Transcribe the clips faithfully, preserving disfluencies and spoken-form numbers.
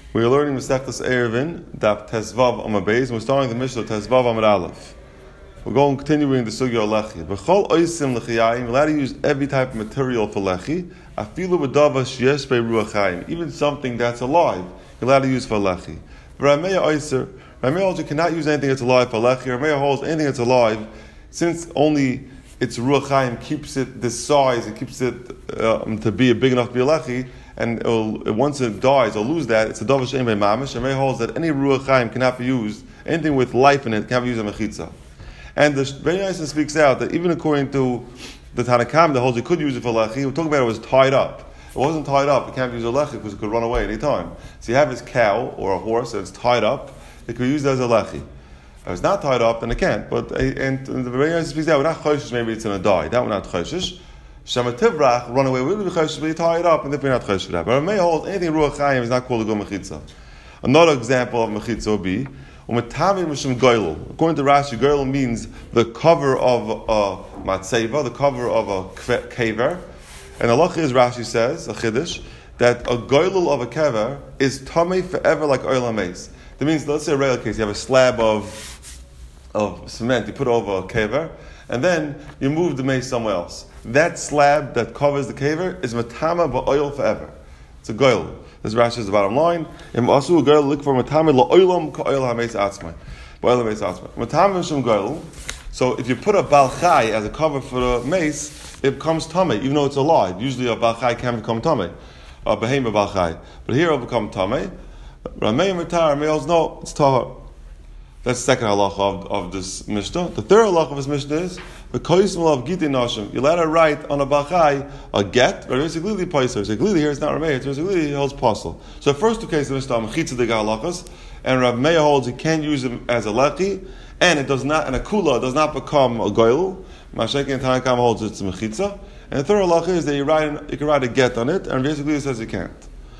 We are learning Masechtas Eruvin, Daf Tesvav Amud Beis, and we're starting the Mishnah Tesvav Amud Aleph. We're going continuing the Sugya Lechi. B'chol oisim lechiyayim, we're allowed to use every type of material for Lechi. Afilu b'dava sheyesh be'ruach chayim, even something that's alive, you're allowed to use for Lechi. Rameya oiser, Rameya holds you cannot use anything that's alive for Lechi. Rameya holds anything that's alive, since only its ruach chayim keeps it this size, it keeps it um, to be big enough to be a Lechi. And it'll, once it dies or lose that, it's a davar she'ein bei mamish. And Rei holds that any ruach chayim cannot be used, anything with life in it cannot be used as mechitza. And the Rebbeinu Yonatan speaks out that even according to the Tanakhama that holds you could use it for lechi, we're talking about it was tied up. It wasn't tied up, it can't be used as lechi because it could run away any time. So you have this cow or a horse that's tied up, it could be used as a lechi. If it's not tied up, then it can't. But and, and the Rebbeinu Yonatan speaks out, we're not choshish, maybe it's going to die. That we're not choshish. Shema Tivrach, run away, will be choshesh, but you tie it up, and if you're not choshesh for that. But Rameh holds anything ruach chayim is not called a go mechitza. Another example of mechitza would be umetami mishum goylul. According to Rashi, goylul means the cover of a matzeva, the cover of a kever. And Allah is Rashi says a chiddush that a goylul of a kever is tamei forever like oil hameis. That means, let's say a regular case, you have a slab of of cement you put over a kever, and then you move the mace somewhere else. That slab that covers the kever is matama ba'oil forever. It's a goyl. This Rashi is the bottom line. Im asu goyl look for matama la'oilam ka'oil ha'meis atzmai. Ba'oil ha'meis atzmai. Matama shum goyl. So if you put a balchai as a cover for the mace, it becomes tame, even though it's alive. Usually a balchai can become tame. A behema balchai. But here it'll become tame. Ramei matar, males no, it's tahar. That's the second halacha of, of this Mishnah. The third halacha of this Mishnah is the koismal of giti nashim. You let her write on a bachai a get, but it's a glili paiser. So glili here is not Rameh, it's a glili holds apostle. So the first two cases of Mishnah are mechitza de halachas, and Rav Meir holds you can't use them as a lechi, and it does not, and a kula does not become a goyl. Mashek and Tanakam holds it's a mechitza. And the third halacha is that you write, you can write a get on it, and basically it says you can't.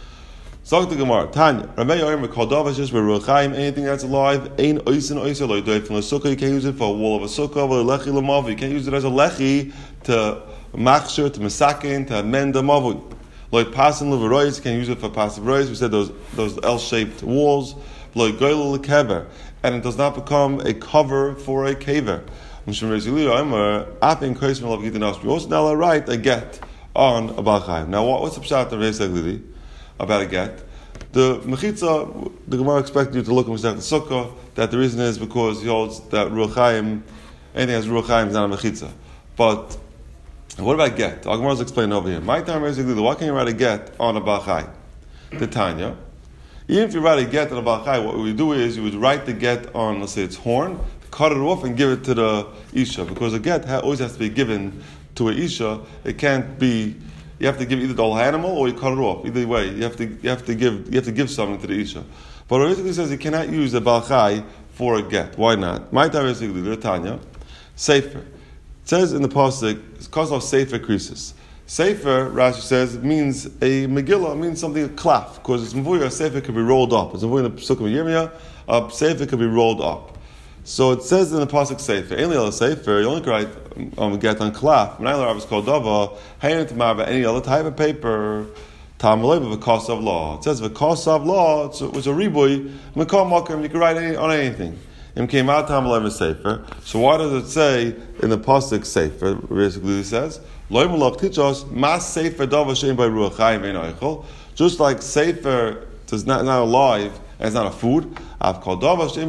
Zog the Gemara, Tanya, Ramei Yorim Kodavash just ruach chayim, anything that's alive, ain't oisin oisin loy doy from the sukkah. You can't use it for a wall of a sukkah, or lechi lamavu. You can't use it as a lechi to machshir, to mesakin, to amend a mavu. Loy pasin levaroyis, you can't use it for passive royis. We said those those L-shaped walls. Loy goyel lekever, and it does not become a cover for a kever. Mishum rezili Yomer apin koismel of gitin. We also now write a get on a balchayim. Now, what, what's the pshat of Reis Aglili about a get? The mechitza, the Gemara expected you to look at the sukkah, that the reason is because he holds that ruach chayim, anything that's ruach chayim is not a mechitza. But what about get? The Gemara is explaining over here. My time is why can't you write a get on a balchai? The Tanya. Even if you write a get on a balchai, what we would do is you would write the get on, let's say it's horn, cut it off and give it to the isha, because a get always has to be given to a isha. It can't be. You have to give either the whole animal or you cut it off. Either way, you have to you have to give you have to give something to the isha. But it basically says you cannot use a balchai for a get. Why not? My time is basically the Tanya, sefer. It says in the pasuk, it's called of sefer krisis. Sefer, Rashi says, it means a Megillah. It means something a klaf, because it's mvuya. A sefer could be rolled up. It's mvuya in the Pesukah of Yirmiyah. A sefer could be rolled up. So it says in the pasuk sefer, only other sefer, you only can write um, get on klaf. When I learned called dava, hayin tamar any other type of paper, tam of a cost of law. It says the cost of law, it's a, it's a riboy. Mekal makom, you can write any, on anything. Im came out tam a sefer. So why does it say in the pasuk sefer? Basically, it says loy malach tichos mas sefer dava shein by ruach chayim ve'in oichel. Just like sefer is not not alive. And it's not a food. I've called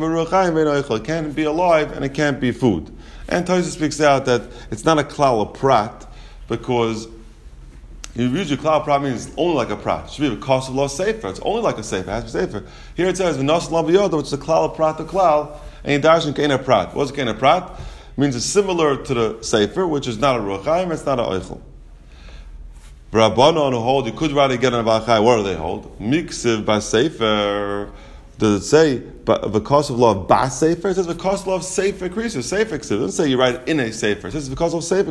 it can't be alive and it can't be food. And Tosfos speaks out that it's not a klal of prat, because you usually klal prat means only like a prat. It should be a cost of law sefer. It's only like a sefer. It has to be sefer. Here it says v'nos labiyoda, which is a klal of prat to klal, and darshan kein a prat. What's kein a prat? It means it's similar to the sefer, which is not a ruach chayim, it's not a oichel. Rabbanon who hold you could write again on a balchai. What do they hold? Miksiv by sefer. Does it say the cost of law of bas sefer? It says the cost of law of sefer krisis. Sefer ksiv. It doesn't say you write it in a sefer. It says the cost of sefer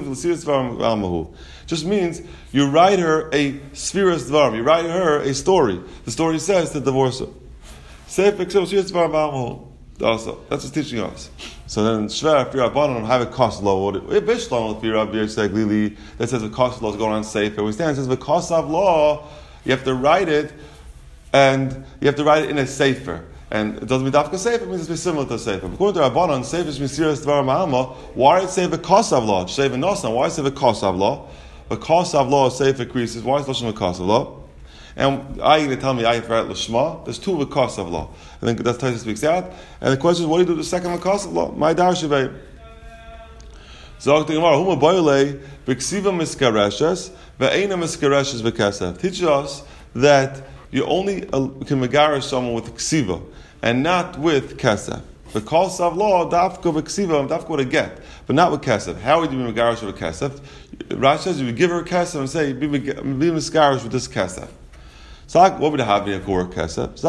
ksiv. Just means you write her a spheres dvarim. You write her a story. The story says to divorce her. Sefer ksiv spheres dvarim almahu. Also, that's what's teaching us. So then, Shver, if you're a Rabbanon, have a cost law. If Bishlam, if you're a Glili, that says the cost law is going on safer. We stand, it says the cost of law, you have to write it and you have to write it in a sefer. And it doesn't mean dafka sefer, it means it's similar to a sefer. According to Rabbanan, sefer is misiras dvar ma'alma. Why did it say the kosav law? Sefer nosan. Why say the kosav law? The kosav law is sefer creases. Why is lashon the kosav law? And I going to tell me I have to write l'shma. There's two kosav law. I think that's Taisa speaks out. And the question is, what do you do with the second kosav law? My darshivay. Zog the Gemara, huma boyle b'ksiva miskareshes ve'ena miskareshes v'kesef. Teaches us that you only can megarish someone with ksiva and not with kesef. The kosav law dafka v'ksiva, dafka with a get, but not with kesef. How would you be megarish with kesef? Rashi says you would give her a kesef and say be miskarish with this kesef. So what would have been a core kesef?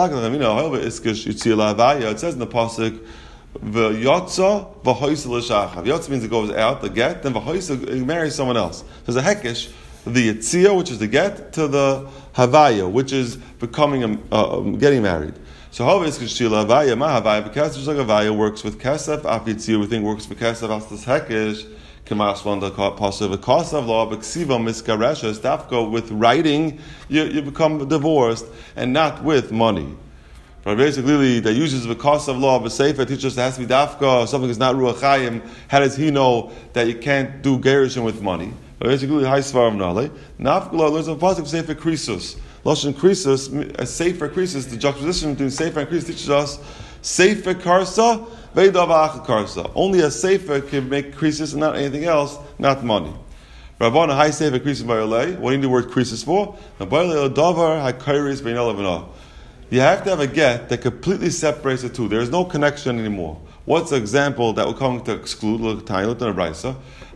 It says in the pasuk. V'yotza v'hoisa l'shachav. Yotza means it goes out, the get, then v'hoisa, it marries someone else. There's a hekesh, the yitzia, which is the get, to the havaya, which is becoming, a, uh, getting married. So havis k'shila havaya, ma havaya, because just like havaya works with kesef, af yitzia, we think works with kesef, as this hekesh, kemas one the pasuk v'kosav law, b'ksiva miskareshes, dafko, with writing, you, you become divorced, and not with money. But basically, that uses the cost of law of a sefer teaches it has to be dafka, something is not ruach chayim. How does he know that you can't do gerushin with money? But basically, high svarim nale. Nafkula learns a pasuk of sefer krisus. Lashon krisus, a sefer krisus. The juxtaposition between sefer and krisus teaches us sefer karsa, veidav achal karsa. Only a sefer can make krisus and not anything else, not money. Rabbana high sefer krisus bayolei. What do you need the word krisus for? The bayolei davar hakairis bein olav. You have to have a get that completely separates the two. There is no connection anymore. What's the example that we're coming to exclude? Look at the Brisa.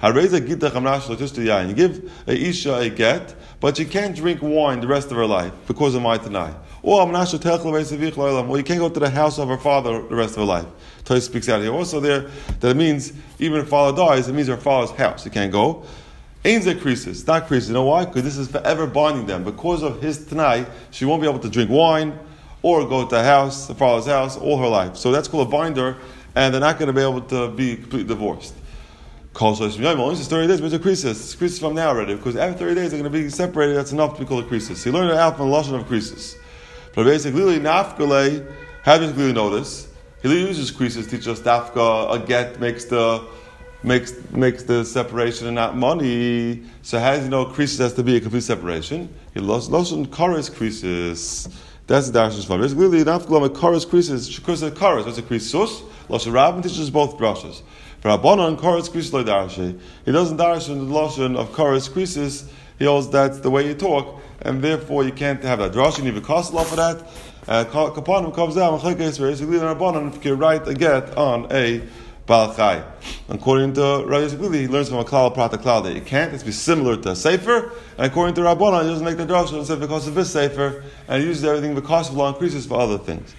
You give a isha a get, but you can't drink wine the rest of her life because of my tanai. Or you can't go to the house of her father the rest of her life. Toy speaks out here. Also there that it means even if her father dies, it means her father's house. You can't go. Ain't a creases, not creases. You know why? Because this is forever binding them. Because of his tanai, she won't be able to drink wine or go to the house, the father's house, all her life. So that's called a binder, and they're not going to be able to be completely divorced. Only thirty days, but it's a creases. It's creases from now already, because after thirty days they're going to be separated. That's enough to be called a creases. So you learn it out from the lashon of creases. But basically, nafkale, how does Glili know this? He uses creases, teaches us dafka, a get makes the makes makes the separation and not money. So how does he know creases has to be a complete separation? He lost lashon kares creases. That's the darsh's form. Basically, nafkala kares creases. Shekusa kares. What's a creasus? Lashon Rabbin teaches both brushes. For Rabbanan, kares creases like darshi. He doesn't darsh in the lashon of kares creases. He holds that's the way you talk, and therefore you can't have that. Rashi need a cost law for that. Kapanim comes down. Basically, Rabbanan, if you can write a get on a Baal Chai. According to Rabbi Yisrael, he learns from a klal prata klal that you can't. It's be similar to a sefer. And according to Rabbanan, he doesn't make the drasha and say because of this sefer, and he uses everything because of law increases for other things.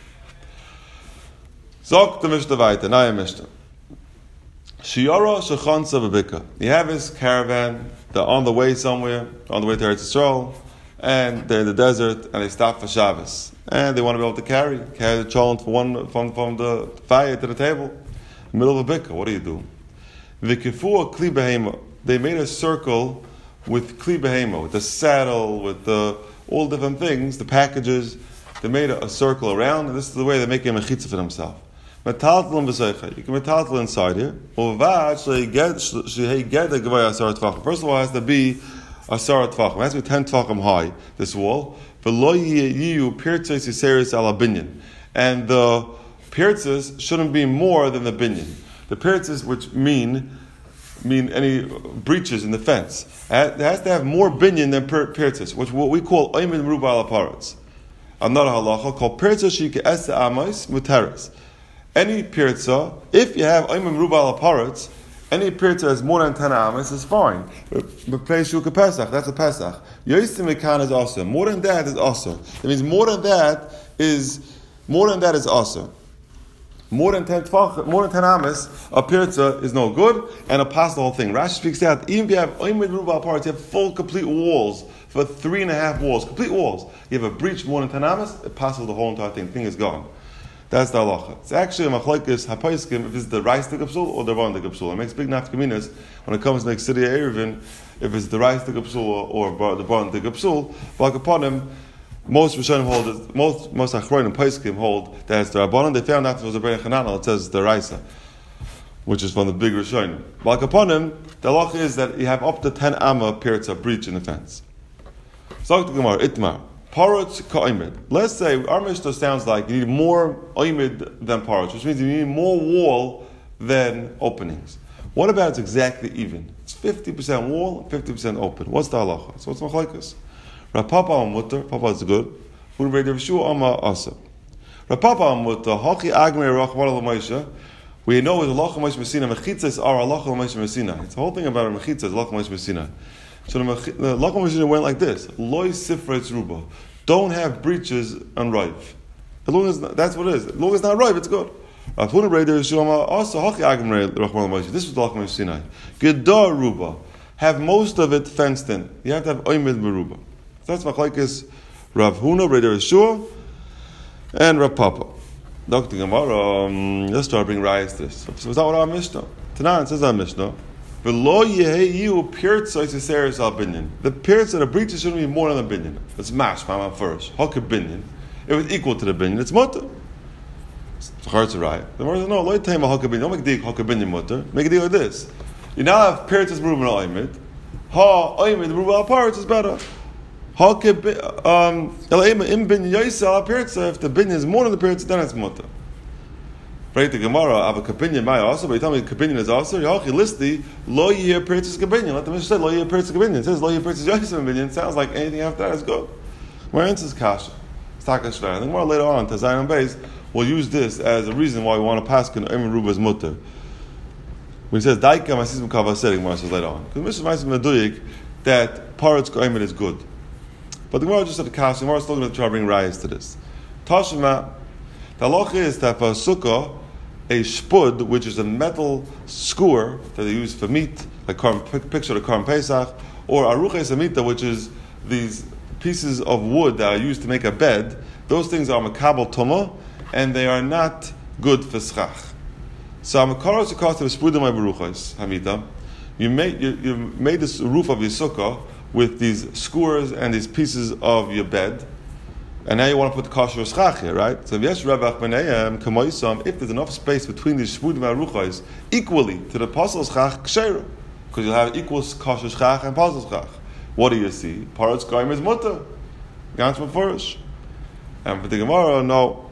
Zok the Mishnah Vaita, Naya Mishnah. Shiara shechansa b'bika. You have his caravan. They're on the way somewhere, on the way to Eretz Yisrael, and they're in the desert, and they stop for Shabbos, and they want to be able to carry carry the cholent from one from from the fire to the table. Middle of a bika, what do you do? V'kifu kli behema. They made a circle with kli behema, with the saddle, with the all different things, the packages. They made a, a circle around, and this is the way they make a mechitza for themselves. Metaltal v'seicha. You can metaltal inside here. First of all, it has to be a asar tvachim. It has to be ten tvachim high. This wall. V'lo yiyu pirtzes yiseris ala binyan. And the pirtzes shouldn't be more than the binyan. The pirtzes, which mean mean any breaches in the fence, it has to have more binyan than pirtzes, which what we call oymin ruba ala paretz. Another halacha called pirtzes shike esa amais muteres. Any pirtza, if you have oymin ruba ala paretz, any pirtza has more than ten amas is fine. But place shuka pesach, that's a pesach. Yosim mekan is also more than that is also. That means more than that is more than that is also. More than ten tvach, more than ten amas, a pirtza is no good, and a pass the whole thing. Rashi speaks out, even if you have oymed ruba parts, you have full, complete walls for three and a half walls, complete walls. You have a breach more than ten amas, it passes the whole entire thing. The thing is gone. That's the halacha. It's actually a machlokes hapaiskim if it's the rice the kapsul or the ron the kapsul. It makes big nafkaminas when it comes to the Ksidia Eruvin, if it's the rice the kapsul or the ron the kapsul. But upon him, Most Rishonim hold it, most most Achronim Paiskim hold that it's the Rabbanon. They found out it was a Berei Chananel. It says it's the Raisa, which is from the big Rishonim. Like upon him, the halacha is that you have up to ten amma pirza breach in the fence. So the Gemara Itmar parot ka'imid. Let's say our Mishnah sounds like you need more oimid than parot, which means you need more wall than openings. What about it's exactly even? It's fifty percent wall and fifty percent open. What's the halacha? So it's machlokes. Rav Papa Amutter, Papa is good. Who read Rav Shua Amma Asa. Rav Papa Amutter, Haki Agmei Rachmana L'Moshe. We know with halacha Moshe Messina, mechitzas are halacha Moshe Messina. It's the whole thing about a mechitzas, halacha Moshe Messina. So the halacha Moshe Messina went like this: Loi sifretz ruba. Don't have breaches on rive. As long as that's what it is. As long as it's not rive, it's good. Rav Huna read Rav Shua Amma Asa, Haki Agmei Rachmana L'Moshe. This was the halacha Moshe Messina. Gedar ruba. Have most of it fenced in. You have to have oimid meruba. So that's machlokes Rav Huna, Rav Yeshua, and Rav Papa. Doctor Gemara, um, let's start bringing rayas to this. So is that what our Mishnah? Tanan says our Mishnah. V'lo yeheyu pirtza yiseres al binyan. The pirtza, the breaches shouldn't be more than a binyan. It's mash, mama first. Haka binyan. If it's equal to the binyan, it's mutter. It's hard to write. The Gemara says, no, lo yitayim haka binyan. Don't make a deal haka binyan mutter. Make a deal like this. You now have pirtzas merubah al oimid. Ha oimid merubah al parts is better. Um, if the binyan is more than the pirtzah, then it's mutter. Right, the Gemara, I have a kabinyan maya also, but you tell me kabinyan is also, Yachi listi, lo yeh pirtzah kabinyan. Let the Mishnah say lo yeh pirtzah kabinyan. It says lo yeh pirtzah yaisam kabinyan. Sounds like anything after that is good. Where answer is kasha. It's takashver. I think more later on, Tazayin and Beis, we'll use this as a reason why we want to pass in Emin Ruba's mutter. When he says daika masism kavaseh, Gemara says later on. Because Mishnah Ma'asim Meduyik that parot's koimet is good. But the Gemara just said the kasha. The Gemara is still going to try to bring rayas to this. Tashma, the halacha is that for a sukkah, a shpud, which is a metal skewer that they use for meat, like Karm, picture the Karm Pesach, or arucha samita, which is these pieces of wood that are used to make a bed. Those things are makabel tuma, and they are not good for schach. So amakaros the cost of shpudim baruchos hamita. You made you, you made this roof of your sukkah with these skewers and these pieces of your bed, and now you want to put the kosher schach here, right? So yes, Ravach Benayim Kamoisam, if there's enough space between these shvudim aruchos equally to the apostle schach kshera, because you'll have equal kosher schach and apostle schach. What do you see? Parot's goyim is mutter, ganz mefurish. And for the Gemara, no.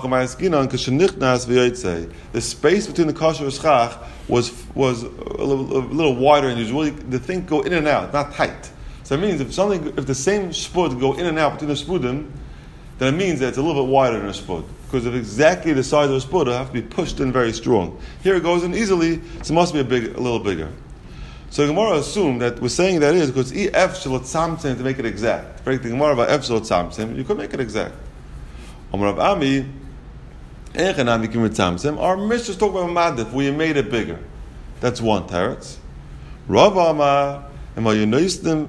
The space between the kosher and schach was was a little, a little wider than usual. The thing go in and out, not tight. So it means if something, if the same spud go in and out between the spudim, then it means that it's a little bit wider than a spud. Because if exactly the size of a spud, it'll have to be pushed in very strong. Here it goes in easily, so it must be a big, a little bigger. So Gemara assumed that we're saying that is because e f shel tzamtzem to make it exact. Break the Gemara about f shel tzamtzem, you could make it exact. Amar Rav Ami, Echanami kim tzamtzem. Our Mishnah talk about madif where you made it bigger. That's one teretz. Rav Amar. Here, you're going to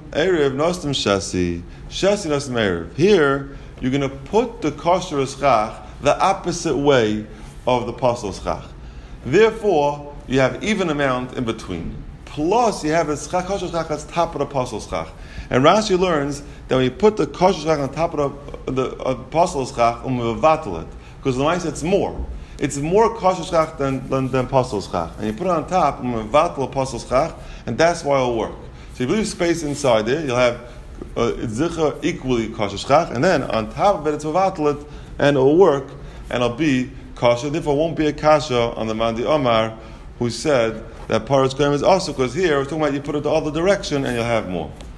put the kosher schach the opposite way of the apostle schach. Therefore, you have even amount in between. Plus, you have the schach, kosher schach that's top of the apostle schach. And Rashi learns that when you put the kosher schach on top of the, the apostle schach, umvatel it, because the mice it's more. It's more kosher schach than than, than apostle schach. And you put it on top, umvatel apostle schach, and that's why it'll work. So if you leave space inside there, you'll have Itzicha uh, equally kosher schach, and then on top of it, it's mevatlet, and it'll work, and it'll be kosher. Therefore, it won't be a kasha on the Mandi Omar, who said that Parot's Koyim is also, because here, we're talking about you put it the other direction, and you'll have more.